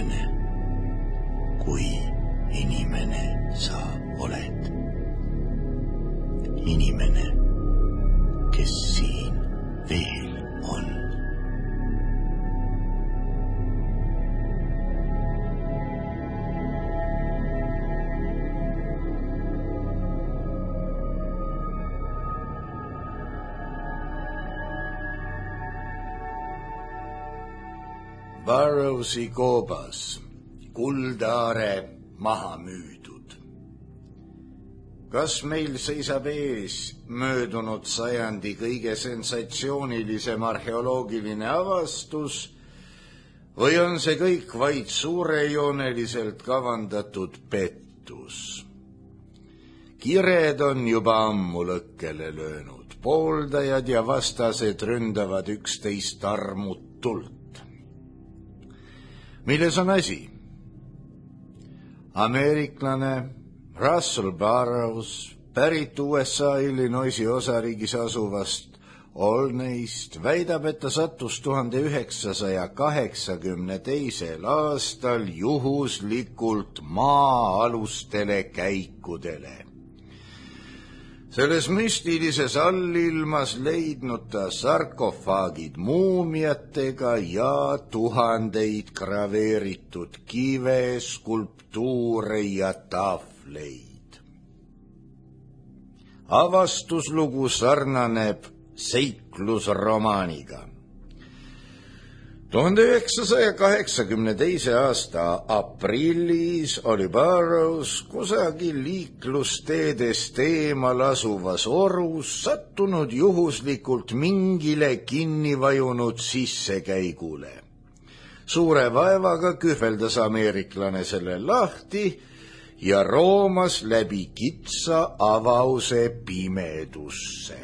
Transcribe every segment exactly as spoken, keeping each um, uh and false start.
inimene, kui inimene sa oled. Inimene, kes siin veel on. Burroughsi koobas, kuldaare maha müüdud. Kas meil seisab ees möödunud sajandi kõige sensatsioonilisem arheoloogiline avastus või on see kõik vaid suurejooneliselt kavandatud pettus? Kired on juba ammu lõkkele löönud, pooldajad ja vastased ründavad üksteist armutult. Milles on asi? Ameeriklane Russell Burroughs, pärit U S A Illinoisi osariigis asuvast Olneyst, väidab, et ta sattus tuhande üheksasaja kaheksakümne teisel aastal juhuslikult maa-alustele käikudele. Selles müstilises allilmas leidnud ta sarkofaagid muumiatega ja tuhandeid graveeritud kive, skulptuure ja tahvleid. Avastuslugu sarnaneb seiklusromaaniga. tuhande üheksasaja kaheksakümne teise aasta aprillis oli Burroughs kusagil liiklusteedest eemal asuvas orus sattunud juhuslikult mingile kinni vajunud sissekäigule. Suure vaevaga kühveldas ameeriklane selle lahti ja roomas läbi kitsa avause pimedusse.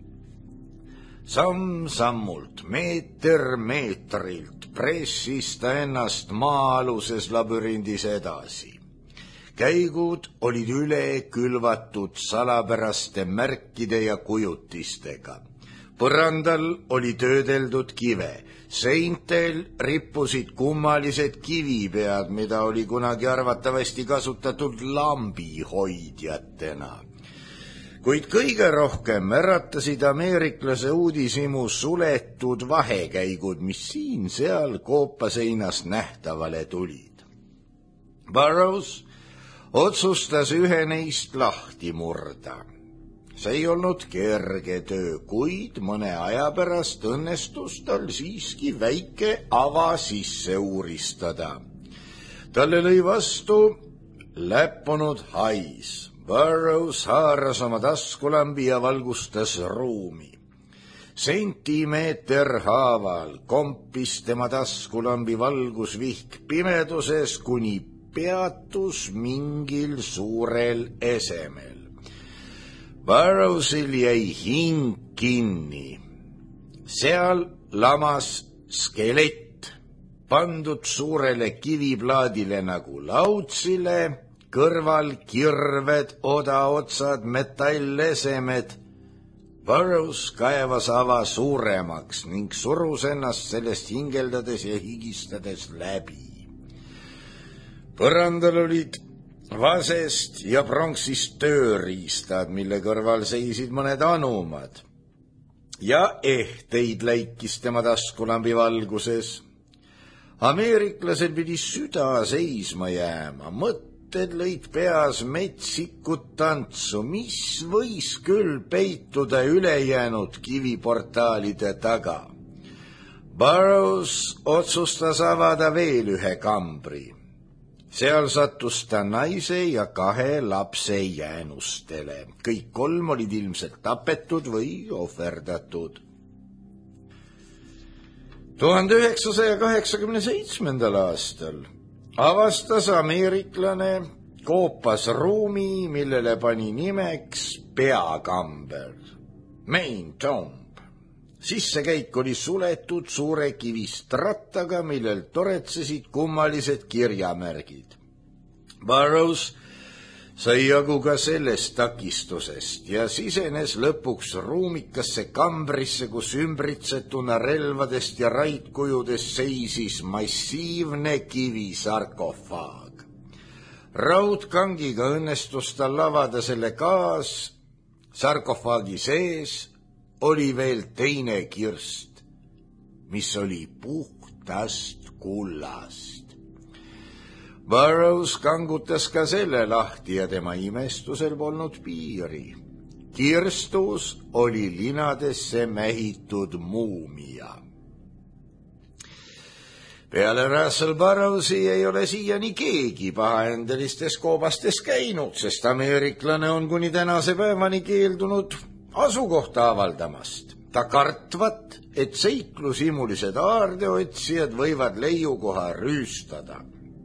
Samm-sammult, meeter meetrilt pressis ta ennast maa-aluses labürindis edasi. Käigud olid üle külvatud salapäraste märkide ja kujutistega. Põrandal oli töödeldud kive, seintel rippusid kummalised kivipead, mida oli kunagi arvatavasti kasutatud lambihoidjatena. Kuid kõige rohkem äratasid ameeriklase uudishimu suletud vahekäigud, mis siin-seal koopaseinast nähtavale tulid. Burroughs otsustas ühe neist lahti murda. See ei olnud kerge töö, kuid mõne aja pärast õnnestus tal siiski väike ava sisse uuristada. Talle lõi vastu läppunud hais. Burroughs haaras oma taskulambi ja valgustas ruumi. Sentimeeter haaval kompis tema taskulambi valgusvihk pimeduses, kuni peatus mingil suurel esemel. Burroughsil jäi hing kinni. Seal lamas skelett, pandud suurele kiviplaadile nagu lautsile, kõrval kirved, odaotsad, metallesemed. Burroughs kaevas ava suuremaks ning surus ennast sellest hingeldades ja higistades läbi. Põrandal olid vasest ja pronksist tööriistad, mille kõrval seisid mõned anumad. Ja ehteid läikis tema taskulambi valguses. Ameeriklasel pidi süda seisma jääma, mõt lõid peas metsikut tantsu, mis võis küll peituda ülejäänud kiviportaalide taga. Burroughs otsustas avada veel ühe kambri. Seal sattus ta naise ja kahe lapse jäänustele. Kõik kolm olid ilmselt tapetud või ohverdatud. tuhande üheksasaja kaheksakümne seitsmendal aastal avastas ameeriklane koopas ruumi, millele pani nimeks peakamber, main tomb. Sissekäik oli suletud suure kivist rattaga, millel toretsesid kummalised kirjamärgid. Burroughs sai jagu ka sellest takistusest ja sisenes lõpuks ruumikasse kambrisse, kus ümbritsetuna relvadest ja raidkujudest seisis massiivne kivisarkofaag. Raudkangiga õnnestus tal avada selle kaas, sarkofaagi sees oli veel teine kirst, mis oli puhtast kullast. Burroughs kangutas ka selle lahti ja tema imestusel polnud piiri. Kirstus oli linadesse mähitud muumia. Peale Russell Burroughsi ei ole siiani keegi pahaendelistes koobastes käinud, sest ameeriklane on kuni tänase päevani keeldunud asukohta avaldamast. Ta kartvat, et seiklushimulised aardeotsijad võivad leiukoha rüüstada.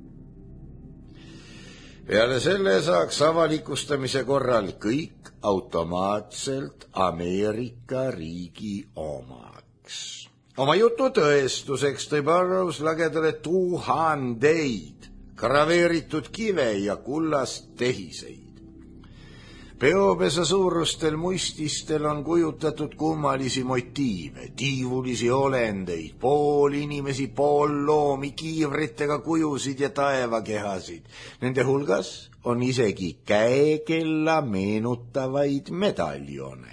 Peale selle saaks avalikustamise korral kõik automaatselt Ameerika riigi omaks. Oma jutu tõestuseks tõi Burroughs lagedale tuhandeid graveeritud kive ja kullast tehiseid. Peopesa suurustel muististel on kujutatud kummalisi motiive, tiivulisi olendeid, pool inimesi, pool loomi, kiivritega kujusid ja taevakehasid. Nende hulgas on isegi käekella meenutavaid medaljone.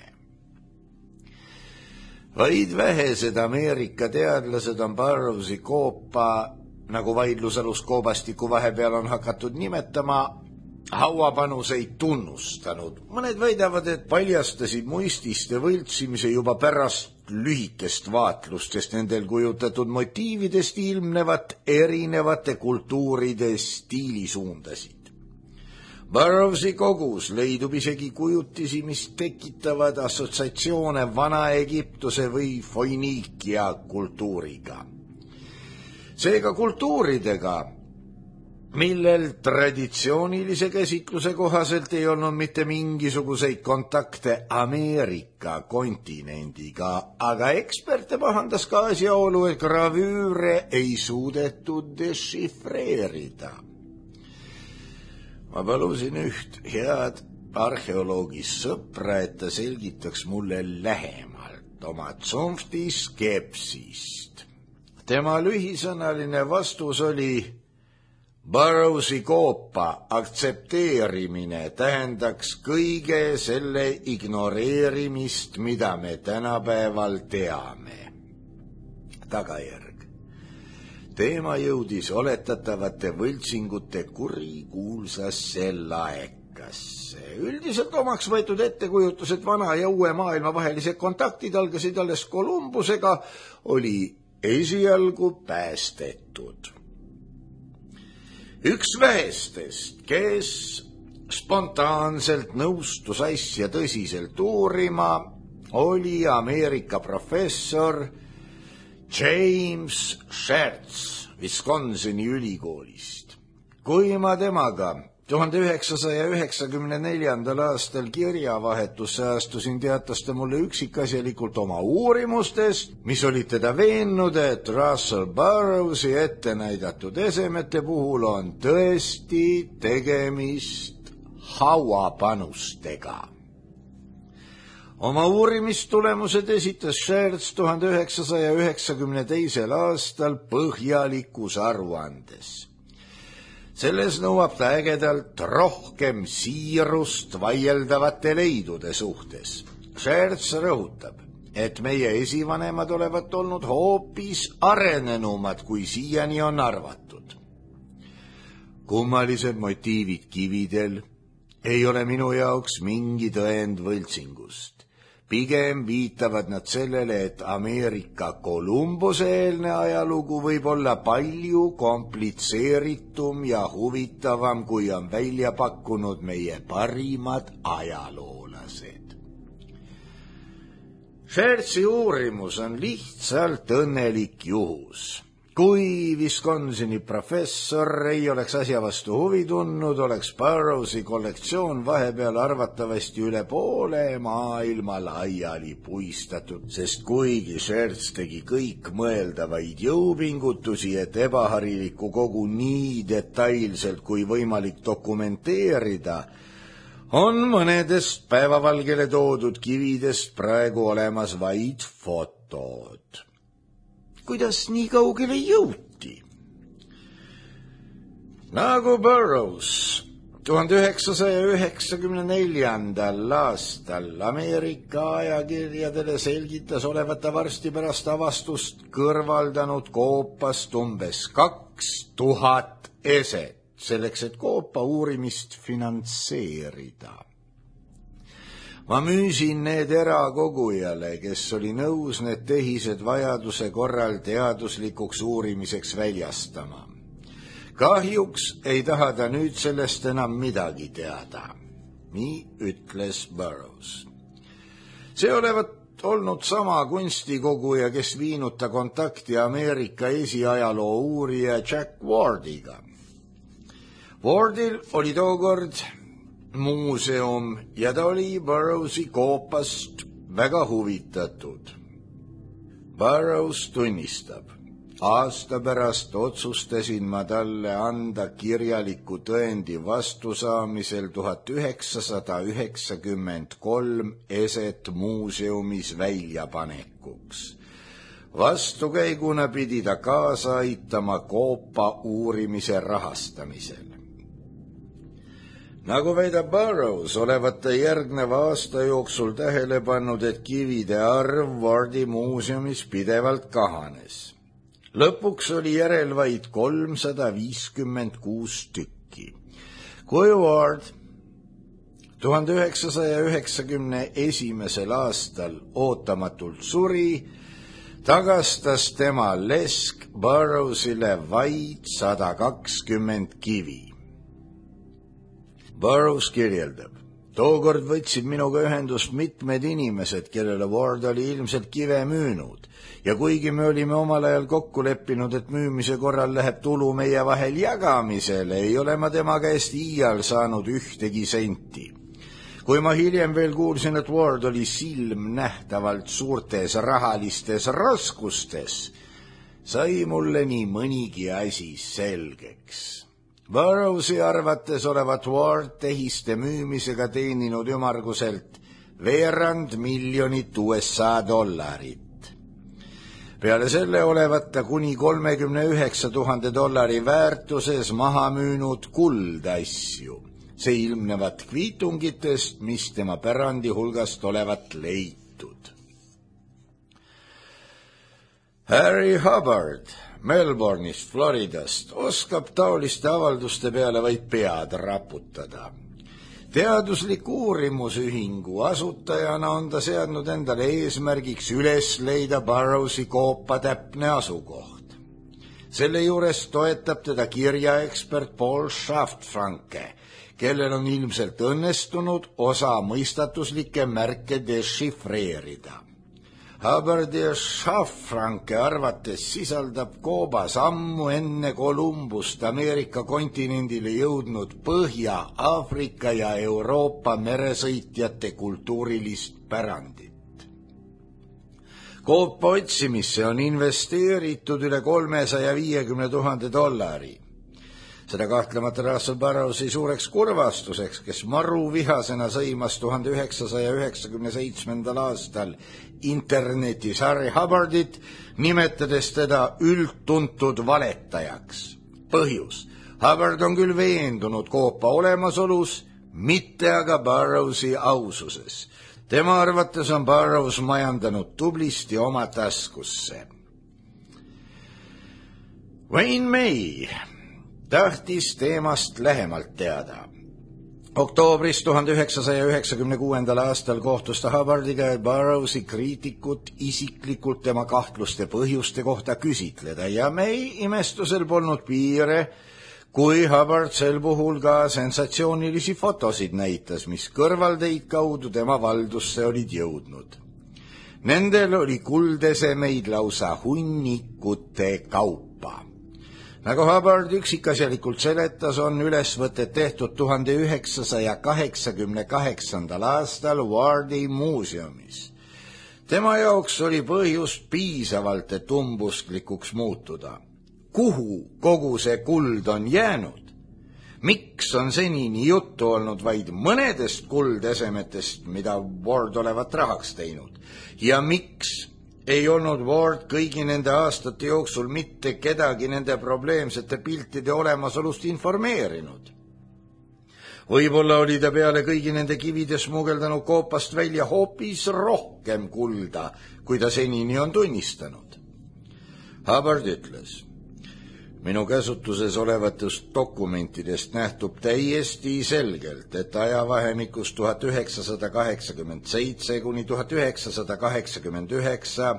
Vaid vähesed Ameerika teadlased on Burroughsi koopa, nagu vaidlusalus koobastiku vahepeal on hakatud nimetama, hauapanuseid tunnustanud. Mõned väidavad, et paljastasid muististe võltsimise juba pärast lühikest vaatlust, sest nendel kujutatud motiividest ilmnevat erinevate kultuuride stiilisuundasid. Burroughsi kogus leidub isegi kujutisi, mis tekitavad assotsiatsioone Vana-Egiptuse või Foiniikia kultuuriga. Seega kultuuridega, millel traditsioonilise käsitluse kohaselt ei olnud mitte mingisuguseid kontakte Ameerika kontinendiga, aga eksperte pahandas ka asjaolu, et gravüüre ei suudetud dešifreerida. Ma palusin üht head arheoloogist sõpra, et ta selgitaks mulle lähemalt oma tsunfti skepsist. Tema lühisõnaline vastus oli: Burroughsi koopa aktsepteerimine tähendaks kõige selle ignoreerimist, mida me tänapäeval teame. Tagajärg. Teema jõudis oletatavate võltsingute kurikuulsasse laekasse. Üldiselt omaks võetud ettekujutus, et vana ja uue maailma vahelised kontaktid algasid alles Kolumbusega, oli esialgu päästetud. Üks vähestest, kes spontaanselt nõustus asja tõsiselt uurima, oli Ameerika professor James Schertz Wisconsini ülikoolist. Kui ma temaga tuhande üheksasaja üheksakümne neljandal aastal kirjavahetusse astusin, teatas ta mulle üksikasjalikult oma uurimustest, mis olid teda veennud, et Russell Burroughsi ette näidatud esemete puhul on tõesti tegemist hauapanustega. Oma uurimistulemused esitas Schertz tuhande üheksasaja üheksakümne teisel aastal põhjalikus aruandes. Selles nõuab ta ägedalt rohkem siirust vaieldavate leidude suhtes. Schertz rõhutab, et meie esivanemad olevat olnud hoopis arenenumad, kui siiani on arvatud. Kummalised motiivid kividel ei ole minu jaoks mingi tõend võltsingust. Pigem viitavad nad sellele, et Ameerika Kolumbuse-eelne ajalugu võib olla palju komplitseeritum ja huvitavam, kui on välja pakkunud meie parimad ajaloolased. Schertzi uurimus on lihtsalt õnnelik juhus. Kui Wisconsini professor ei oleks asja vastu huvi tundnud, oleks Burroughsi kollektsioon vahepeal arvatavasti üle poole maailma laiali puistatud, sest kuigi Schertz tegi kõik mõeldavaid jõupingutusi, et ebaharilikku kogu nii detailselt kui võimalik dokumenteerida, on mõnedest päevavalgele toodud kividest praegu olemas vaid fotod. Kuidas nii kaugele jõuti? Nagu Burroughs tuhande üheksasaja üheksakümne neljandal aastal Ameerika ajakirjadele selgitas olevat ta varsti pärast avastust kõrvaldanud koopast umbes kaks tuhat eset, selleks et koopa uurimist finantseerida. Ma müüsin need erakogujale, kes oli nõus need tehised vajaduse korral teaduslikuks uurimiseks väljastama. Kahjuks ei taha ta nüüd sellest enam midagi teada. Nii ütles Burroughs. See olevat olnud sama kunstikoguja, kes viinud ta kontakti Ameerika esiajaloo uurija Jack Wardiga. Wardil oli tookord muuseum ja ta oli Burroughsi koopast väga huvitatud. Burroughs tunnistab. Aasta pärast otsustasin ma talle anda kirjaliku tõendi vastusaamisel tuhat üheksasada üheksakümmend kolm eset muuseumis väljapanekuks. Vastukäiguna pidi ta kaasa aitama koopa uurimise rahastamisel. Nagu väidab Burroughs, olevat ta järgneva aasta jooksul tähele pannud, et kivide arv Wardi muuseumis pidevalt kahanes. Lõpuks oli järel vaid kolmsada viiskümmend kuus tükki. Kui Ward tuhande üheksasaja üheksakümne esimesel aastal ootamatult suri, tagastas tema lesk Burroughsile vaid sada kakskümmend kivi. Burroughs kirjeldab. Tookord võtsid minuga ühendust mitmed inimesed, kellele Ward oli ilmselt kive müünud. Ja kuigi me olime omal ajal kokku leppinud, et müümise korral läheb tulu meie vahel jagamisele, ei ole ma tema käest iial saanud ühtegi senti. Kui ma hiljem veel kuulsin, et Ward oli silm nähtavalt suurtes rahalistes raskustes, sai mulle nii mõnigi asi selgeks. Burroughsi arvates olevat Ward tehiste müümisega teeninud ümarguselt veerand miljonit U S A dollarit. Peale selle olevat ta kuni kolmekümne üheksa tuhande dollari väärtuses maha müünud kuldasju. See ilmnevat kviitungitest, mis tema pärandi hulgast olevat leitud. Harry Hubbard Melbourne'ist, Floridast oskab taoliste avalduste peale vaid pead raputada. Teadusliku uurimusühingu asutajana on ta seadnud endale eesmärgiks üles leida Burroughsi koopa täpne asukoht. Selle juures toetab teda kirjaekspert Paul Schaffranke, kellel on ilmselt õnnestunud osa mõistatuslikke märke dešifreerida. Hubbardi ja Schaffranke arvates sisaldab koobas ammu enne Kolumbust Ameerika kontinendile jõudnud Põhja, Aafrika ja Euroopa meresõitjate kultuurilist pärandit. Koopa otsimisse on investeeritud üle kolmesaja viiekümne tuhande dollari. Seda kahtlemata Russell Burroughsi suureks kurvastuseks, kes maru vihasena sõimas tuhande üheksasaja üheksakümne seitsmendal aastal internetis Harry Hubbardit, nimetades teda üldtuntud valetajaks. Põhjus. Hubbard on küll veendunud koopa olemasolus, mitte aga Burroughsi aususes. Tema arvates on Burroughs majandanud tublisti oma taskusse. Wayne May tahtis teemast lähemalt teada. Oktoobris tuhande üheksasaja üheksakümne kuuendal aastal kohtus ta Hubbardiga, et Burroughsi kriitikut isiklikult tema kahtluste põhjuste kohta küsitleda ja May imestusel polnud piire, kui Hubbard sel puhul ka sensatsioonilisi fotosid näitas, mis kõrvalteid kaudu tema valdusse olid jõudnud. Nendel oli kuldesemeid lausa hunnikute kaupa. Nagu Hubbard üksikasjalikult seletas, on ülesvõtted tehtud tuhande üheksasaja kaheksakümne kaheksandal aastal Wardi muuseumis. Tema jaoks oli põhjust piisavalt, et umbusklikuks muutuda. Kuhu kogu see kuld on jäänud? Miks on senini juttu olnud vaid mõnedest kuldesemetest, mida Ward olevat rahaks teinud? Ja miks ei olnud Ward kõigi nende aastate jooksul mitte kedagi nende probleemsete piltide olemasolust informeerinud? Võib-olla oli ta peale kõigi nende kivide smugeldanud koopast välja hoopis rohkem kulda, kui ta senini on tunnistanud. Hubbard ütles: minu käsutuses olevatest dokumentidest nähtub täiesti selgelt, et ajavahemikus tuhat üheksasada kaheksakümmend seitse kuni tuhat üheksasada kaheksakümmend üheksa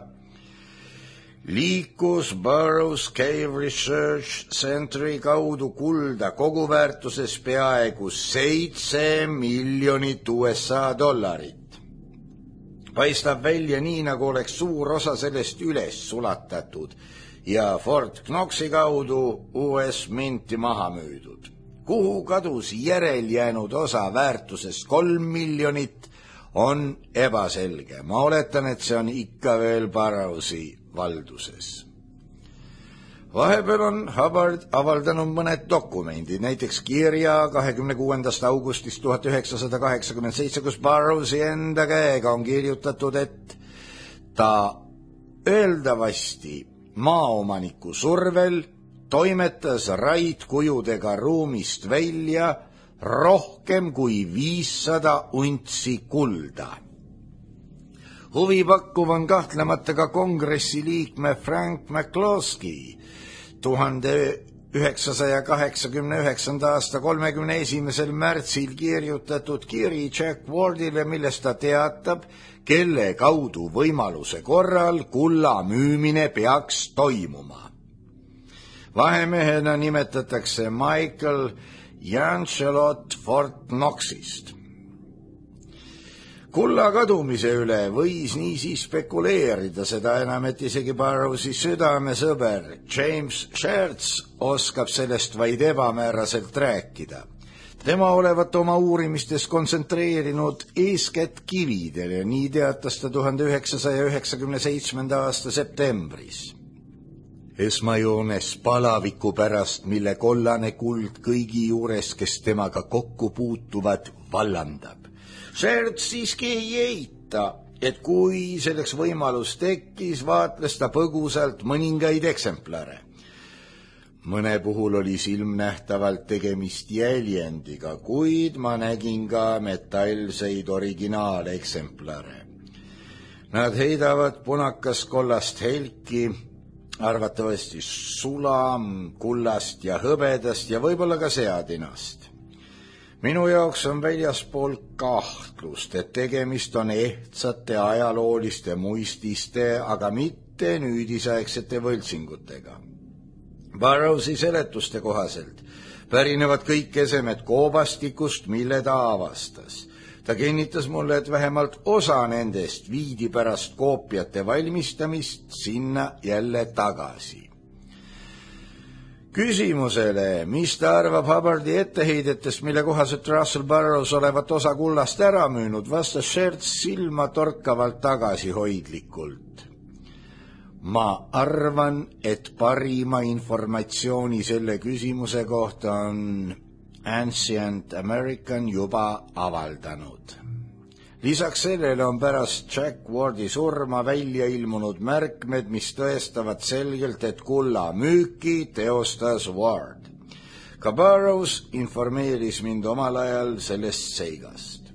liikus Burroughs Cave Research Centeri kaudu kulda koguväärtuses peaaegu seitse miljonit U S A dollarit. Paistab välja nii, nagu oleks suur osa sellest üles sulatatud ja Fort Knoxi kaudu U S minti maha müüdud. Kuhu kadus järel jäänud osa väärtusest kolm miljonit, on ebaselge. Ma oletan, et see on ikka veel Burroughsi valduses. Vahepeal on Hubbard avaldanud mõned dokumendid, näiteks kirja kahekümne kuuendast augustist tuhat üheksasada kaheksakümmend seitse, kus Burroughsi enda käega on kirjutatud, et ta öeldavasti maaomaniku survel toimetas raidkujudega ruumist välja rohkem kui viissada untsi kulda. Huvipakkuv on kahtlemata ka kongressi liikme Frank McCloskey tuhande üheksasaja kaheksakümne üheksanda aasta kolmekümne esimesel märtsil kirjutatud kiri Jack Wardile, milles ta teatab, kelle kaudu võimaluse korral kulla müümine peaks toimuma. Vahemehena nimetatakse Michael Jancelot Fort Knoxist. Kulla kadumise üle võis niisi spekuleerida, seda enam, et isegi Burroughsi südamesõber James Schertz oskab sellest vaid ebamääraselt rääkida. Tema olevat oma uurimistes kontsentreerinud eeskätt kividele, nii teatas ta tuhande üheksasaja üheksakümne seitsmenda aasta septembris. Esmajoones palaviku pärast, mille kollane kuld kõigi juures, kes temaga kokku puutuvad, vallandab. Schertz siiski ei eita, et kui selleks võimalus tekkis, vaatles ta põgusalt mõningaid eksemplare. Mõne puhul oli silmnähtavalt tegemist jäljendiga, kuid ma nägin ka metallseid originaaleksemplare. Nad heidavad punakas kollast helki, arvatavasti sula, kullast ja hõbedast ja võib-olla ka seadinast. Minu jaoks on väljaspool kahtlust, et tegemist on ehtsate ajalooliste muististe, aga mitte nüüdisaegsete võltsingutega. Burroughsi seletuste kohaselt pärinevad kõik esemed koobastikust, mille ta avastas. Ta kinnitas mulle, et vähemalt osa nendest viidi pärast koopiate valmistamist sinna jälle tagasi. Küsimusele, mis ta arvab Hubbardi etteheidetest, mille kohaselt Russell Burroughs olevat osa kullast ära müünud, vastas Schertz silma torkavalt tagasihoidlikult. Ma arvan, et parima informatsiooni selle küsimuse kohta on Ancient American juba avaldanud. Lisaks sellele on pärast Jack Wardi surma välja ilmunud märkmed, mis tõestavad selgelt, et kulla müüki teostas Ward. Ka Burroughs informeeris mind omal ajal sellest seigast.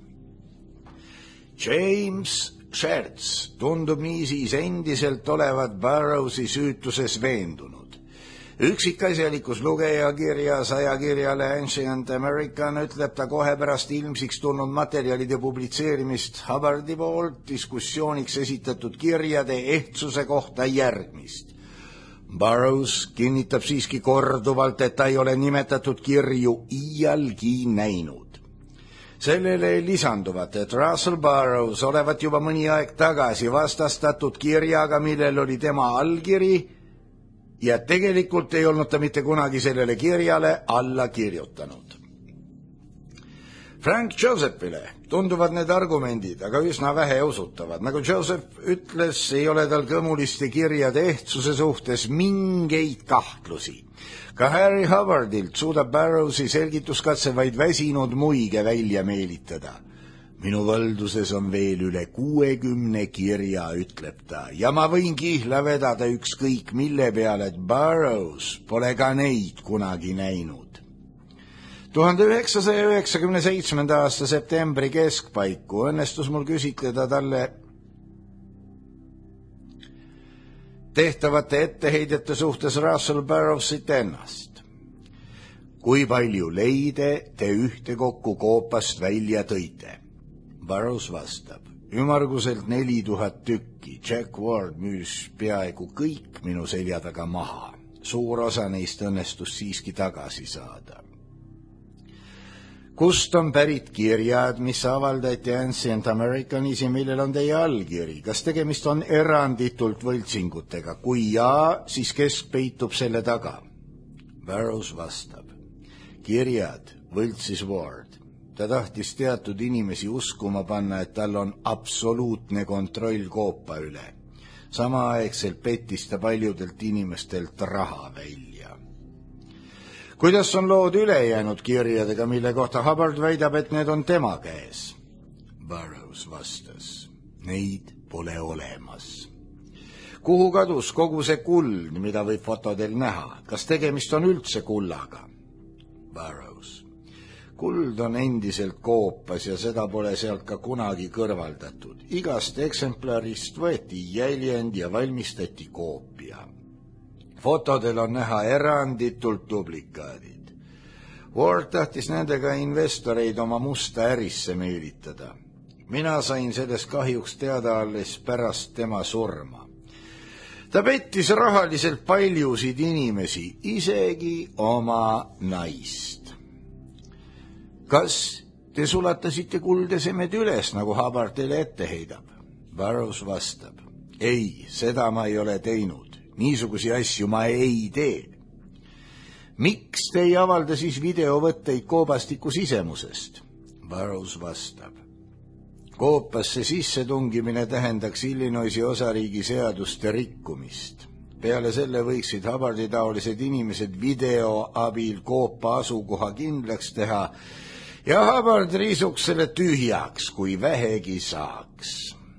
James Schertz tundub niisiis endiselt olevat Burroughsi süütuses veendunud. Üksikasjalikus lugejakirjas ajakirjale Ancient American ütleb ta kohe pärast ilmsiks tulnud materjalide publitseerimist Hubbardi poolt diskussiooniks esitatud kirjade ehtsuse kohta järgmist. Burroughs kinnitab siiski korduvalt, et ta ei ole nimetatud kirju iialgi näinud. Sellele lisanduvad, et Russell Burroughs olevat juba mõni aeg tagasi vastastatud kirjaga, millel oli tema allkiri, ja tegelikult ei olnud ta mitte kunagi sellele kirjale alla kirjutanud. Frank Josephile tunduvad need argumendid, aga üsna vähe usutavad. Nagu Joseph ütles, ei ole tal kõmuliste kirjade ehtsuse suhtes mingeid kahtlusi. Ka Harry Hubbardilt suudab Burroughsi selgituskatse vaid väsinud muige välja meelitada. Minu valduses on veel üle kuuekümne kirja, ütleb ta, ja ma võin kihla vedada ükskõik mille peale, et Burroughs pole ka neid kunagi näinud. tuhande üheksasaja üheksakümne seitsmenda aasta septembri keskpaiku õnnestus mul küsitleda talle tehtavate etteheidete suhtes Russell Burroughsit ennast. Kui palju leide te ühtekokku koopast välja tõite? Burroughs vastab, ümmarguselt neli tuhat tükki. Jack Ward müüs peaaegu kõik minu selja taga maha. Suur osa neist õnnestus siiski tagasi saada. Kust on pärit kirjad, mis avaldati Ancient Americanism, millel on teie allkiri? Kas tegemist on eranditult võltsingutega? Kui jaa, siis kes peitub selle taga? Burroughs vastab, kirjad võltsis Ward. Ta tahtis teatud inimesi uskuma panna, et tal on absoluutne kontroll koopa üle. Samaaegselt pettis ta paljudelt inimestelt raha välja. Kuidas on lood ülejäänud kirjadega, mille kohta Hubbard väidab, et need on tema käes? Burroughs vastas, neid pole olemas. Kuhu kadus kogu see kuld, mida võib fotodel näha? Kas tegemist on üldse kullaga? Burroughs, kuld on endiselt koopas ja seda pole sealt ka kunagi kõrvaldatud. Igast eksemplarist võeti jäljend ja valmistati koopia. Fotodel on näha eranditult duplikaadid. Ward tahtis nendega investoreid oma musta ärisse meelitada. Mina sain sellest kahjuks teada alles pärast tema surma. Ta pettis rahaliselt paljusid inimesi, isegi oma naist. Kas te sulatasite kuldesemed üles, nagu Hubbard teile ette heidab? Burroughs vastab, ei, seda ma ei ole teinud. Niisugusi asju ma ei tee. Miks te ei avalda siis videovõtteid koobastiku sisemusest? Burroughs vastab, koopasse sissetungimine tähendaks Illinoisi osariigi seaduste rikkumist. Peale selle võiksid Hubbardi taolised inimesed video abil koopa asukoha kindlaks teha ja Hubbard riisuks selle tühjaks, kui vähegi saaks.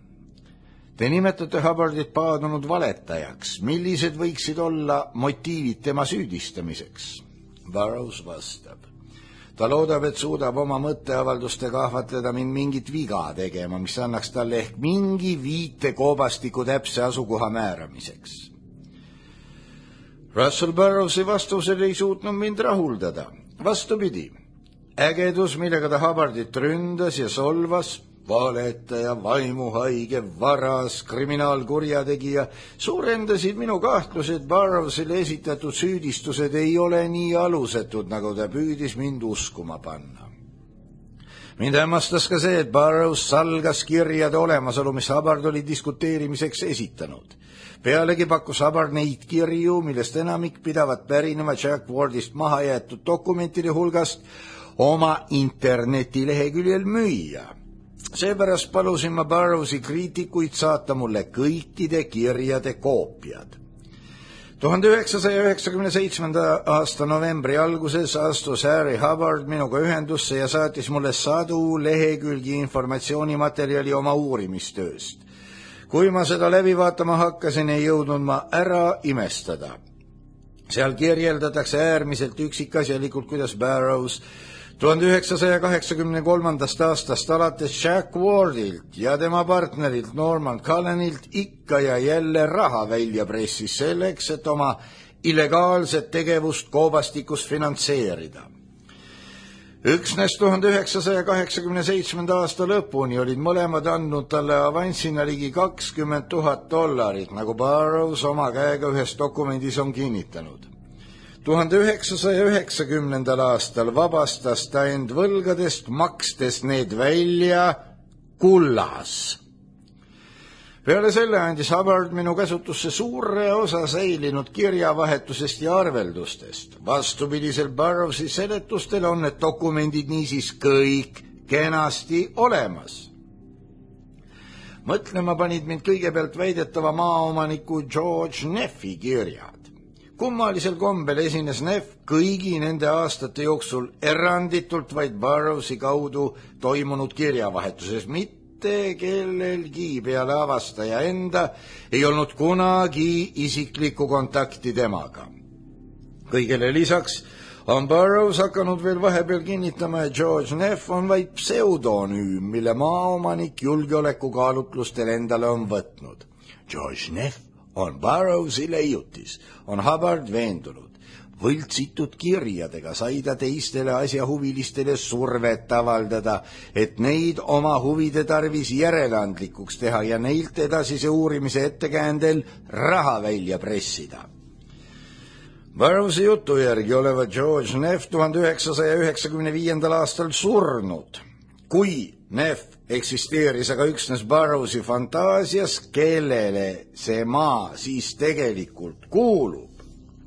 Te nimetate Hubbardit paadunud valetajaks. Millised võiksid olla motiivid tema süüdistamiseks? Burroughs vastab, ta loodab, et suudab oma mõtteavaldustega ahvatleda mind mingit viga tegema, mis annaks talle ehk mingi viite koobastiku täpse asukoha määramiseks. Russell Burroughsi vastusel ei suutnud mind rahuldada. Vastupidi, ägedus, millega ta Hubbardit ründas ja solvas, valetaja, vaimuhaige, varas, kriminaalkurjategija, suurendasid minu kahtlused, Burroughsile esitatud süüdistused ei ole nii alusetud, nagu ta püüdis mind uskuma panna. Mind hämmastas ka see, et Burroughs salgas kirjade olemasolu, mis Hubbard oli diskuteerimiseks esitanud. Pealegi pakkus Hubbard neid kirju, millest enamik pidavat pärinema Jack Wardist maha jäetud dokumentide hulgast, oma internetileheküljel müüa. Seepärast palusin ma Burroughsi kriitikuid saata mulle kõikide kirjade koopiad. tuhande üheksasaja üheksakümne seitsmenda aasta novembri alguses astus Harry Hubbard minuga ühendusse ja saatis mulle sadu lehekülgi informatsioonimaterjali oma uurimistööst. Kui ma seda läbi vaatama hakkasin, ei jõudnud ma ära imestada. Seal kirjeldatakse äärmiselt üksikasjalikult, kuidas Burroughs tuhande üheksasaja kaheksakümne kolmandast aastast alates Jack Wardilt ja tema partnerilt Norman Cullenilt ikka ja jälle raha välja pressis selleks, et oma illegaalset tegevust koobastikus finantseerida. Üksnes tuhande üheksasaja kaheksakümne seitsmenda aasta lõpuni olid mõlemad andnud talle avanssina ligi kakskümmend tuhat dollarit, nagu Burroughs oma käega ühes dokumendis on kinnitanud. tuhande üheksasaja üheksakümnendal aastal vabastas ta end võlgadest, makstes need välja kullas. Peale selle andis Hubbard minu käsutusse suure osa säilinud kirjavahetusest ja arveldustest. Vastupidiselt Burroughsi seletustele on need dokumendid niisiis kõik kenasti olemas. Mõtlema panid mind kõigepealt väidetava maaomaniku George Neffi kirjad. Kummalisel kombel esines Neff kõigi nende aastate jooksul eranditult vaid Burroughsi kaudu toimunud kirjavahetuses, mitte kellelgi peale avastaja enda ei olnud kunagi isiklikku kontakti temaga. Kõigele lisaks on Burroughs hakanud veel vahepeal kinnitama, et George Neff on vaid pseudonüüm, mille maaomanik julgeolekukaalutlustel endale on võtnud. George Neff on Burroughsi leiutis, on Hubbard veendunud. Võltsitud kirjadega sai ta teistele asjahuvilistele survet avaldada, et neid oma huvide tarvis järeleandlikuks teha ja neilt edasise uurimise ettekäändel raha välja pressida. Burroughsi jutu järgi olevat George Neff tuhande üheksasaja üheksakümne viiendal aastal surnud. Kui Neff eksisteeris aga üksnes Burroughsi fantaasias, kellele see maa siis tegelikult kuulub?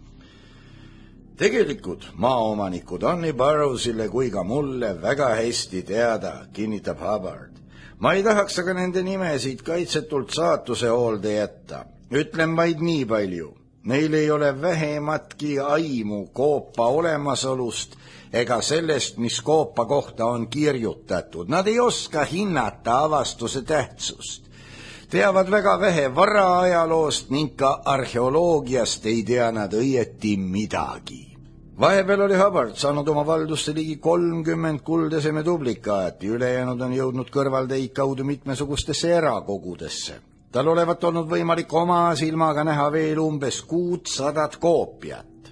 Tegelikud maaomanikud on nii Burroughsile kui ka mulle väga hästi teada, kinnitab Hubbard. Ma ei tahaks aga nende nimesid kaitsetult saatuse hoolde jätta. Ütlen vaid nii palju. Neil ei ole vähematki aimu koopa olemasolust ega sellest, mis koopa kohta on kirjutatud. Nad ei oska hinnata avastuse tähtsust. Teavad väga vähe varaajaloost ning ka arheoloogiast ei tea nad õieti midagi. Vahepeal oli Hubbard saanud oma valdusse ligi kolmkümmend kuldeseme duplikaati, ülejäänud on jõudnud kõrvalteid kaudu mitmesugustesse erakogudesse. Tal olevat olnud võimalik oma silmaga näha veel umbes kuutsadat koopiat.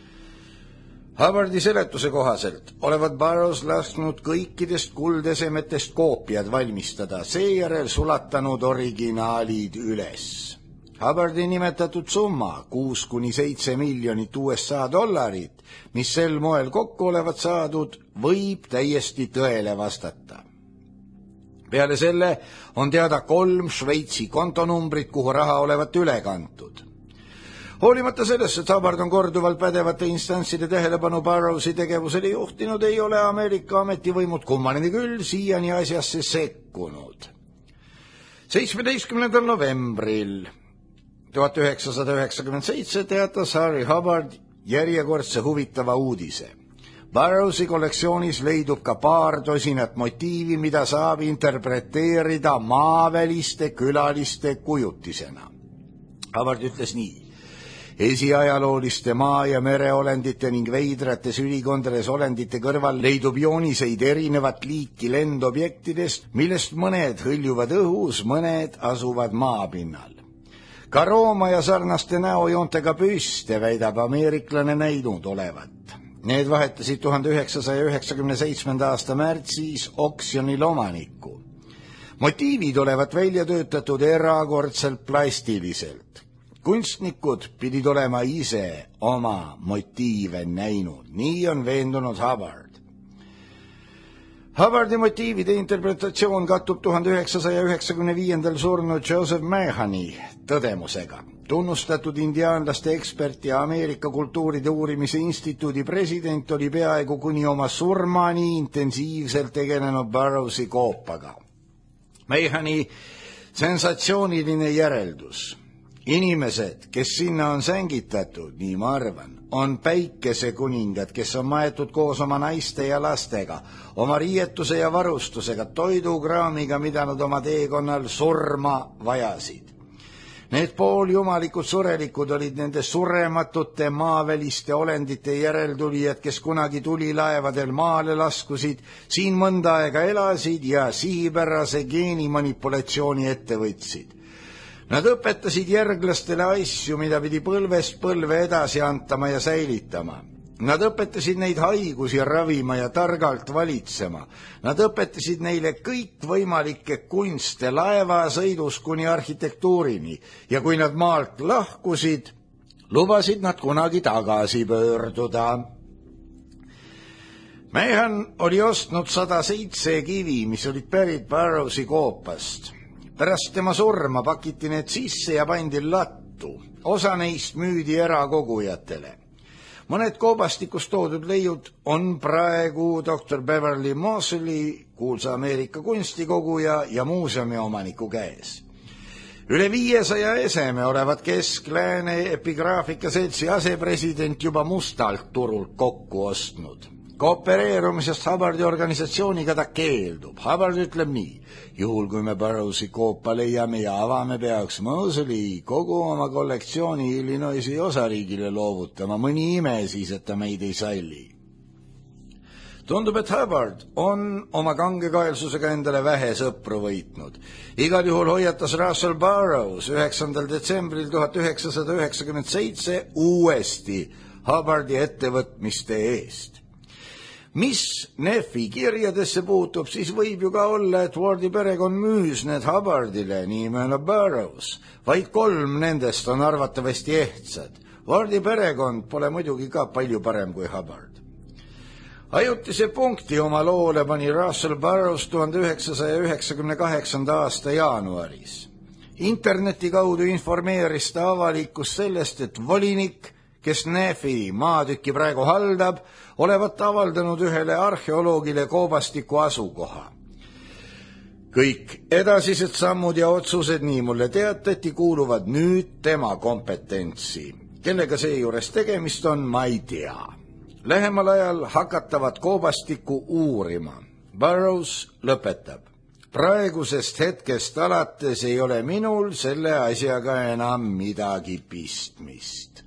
Hubbardi seletuse kohaselt olevat Burroughs lasknud kõikidest kuldesemetest koopiad valmistada, seejärel sulatanud originaalid üles. Hubbardi nimetatud summa, kuus kuni seitse miljonit U S A dollarit, mis sel moel kokku olevat saadud, võib täiesti tõele vastata. Peale selle on teada kolm Šveitsi kontonumbrit, kuhu raha olevat üle kantud. Hoolimata sellest, et Hubbard on korduvalt pädevate instantside tähelepanu Burroughsi tegevusele juhtinud, ei ole Ameerika ametivõimud kummaline küll siiani asjasse sekkunud. seitsmeteistkümnendal novembril tuhat üheksasada üheksakümmend seitse teatas Harry Hubbard järjekordse huvitava uudise. Burroughsi kollektsioonis leidub ka paar tosinat motiivi, mida saab interpreteerida maaväliste külaliste kujutisena. Hubbard ütles nii. Esiajalooliste maa- ja mereolendite ning veidrates ülikondades olendite kõrval leidub jooniseid erinevat liiki lendobjektidest, millest mõned hõljuvad õhus, mõned asuvad maapinnal. Ka Rooma ja sarnaste näojoontega püste väidab ameeriklane näinud olevat. Need vahetasid tuhande üheksasaja üheksakümne seitsmenda aasta märtsis oksjonil omanikku. Motiivid olevat välja töötatud erakordselt plastiliselt. Kunstnikud pidid olema ise oma motiive näinud, nii on veendunud Hubbard. Hubbardi motiivide interpretatsioon kattub tuhande üheksasaja üheksakümne viiendal surnud Joseph Mahani tõdemusega. Tunnustatud indiaanlaste ekspert ja Ameerika kultuuride uurimise instituudi president oli peaaegu kuni oma surmani intensiivselt tegelenud Burroughsi koopaga. Mahani sensatsiooniline järeldus. Inimesed, kes sinna on sängitatud, nii ma arvan, on päikesekuningad, kes on maetud koos oma naiste ja lastega, oma riietuse ja varustusega, toidukraamiga, mida nad oma teekonnal surma vajasid. Need pooljumalikud surelikud olid nende surematute maaväliste olendite järeltulijad, kes kunagi tulilaevadel maale laskusid, siin mõnda aega elasid ja sihipärase geenimanipulatsiooni ette võtsid. Nad õpetasid järglastele asju, mida pidi põlvest põlve edasi antama ja säilitama. Nad õpetasid neid haigusi ravima ja targalt valitsema. Nad õpetasid neile kõikvõimalikke kunste laevasõidus kuni arhitektuurini ja kui nad maalt lahkusid, lubasid nad kunagi tagasi pöörduda. Mahan oli ostnud sada seitse kivi, mis olid pärit Burroughsi koopast. Pärast tema surma pakiti need sisse ja pandi lattu. Osa neist müüdi erakogujatele. Mõned koobastikus toodud leiud on praegu doktor Beverly Moseley, kuulsa Ameerika kunstikoguja ja muuseumi omaniku käes. Üle viiesaja eseme olevat Kesk-Lääne epigraafika seltsi asepresident juba mustalt turult kokku ostnud. Koopereerumisest Hubbardi organisatsiooniga ta keeldub. Hubbard ütleb nii: juhul kui me Burroughsi koopa leiame ja avame, peaks Moseley kogu oma kollektsiooni Illinoisi osariigile loovutama. Mõni ime siis, et ta meid ei salli. Tundub, et Hubbard on oma kangekaelsusega endale vähe sõpru võitnud. Igal juhul hoiatas Russell Burroughs üheksandal detsembril tuhat üheksasada üheksakümmend seitse uuesti Hubbardi ettevõtmiste eest. Mis Neffi kirjadesse puutub, siis võib ju ka olla, et Wardi perekond müüs need Hubbardile, nii möönab Burroughs. Vaid kolm nendest on arvatavasti ehtsad. Wardi perekond pole muidugi ka palju parem kui Hubbard. Ajutise punkti oma loole pani Russell Burroughs tuhande üheksasaja üheksakümne kaheksanda aasta jaanuaris. Interneti kaudu informeeris ta avalikkust sellest, et volinik, kes Neffi maatükki praegu haldab, olevat avaldanud ühele arheoloogile koobastiku asukoha. Kõik edasised sammud ja otsused, nii mulle teatati, kuuluvad nüüd tema kompetentsi. Kellega seejuures tegemist on, ma ei tea. Lähemal ajal hakatavat koobastikku uurima. Burroughs lõpetab. Praegusest hetkest alates ei ole minul selle asjaga enam midagi pistmist.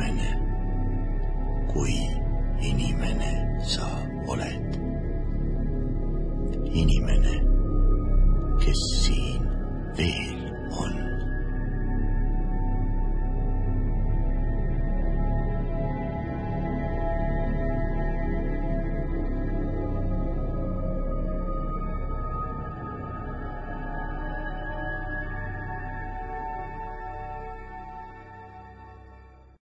inimene, kui inimene sa oled. Inimene, kes siin veel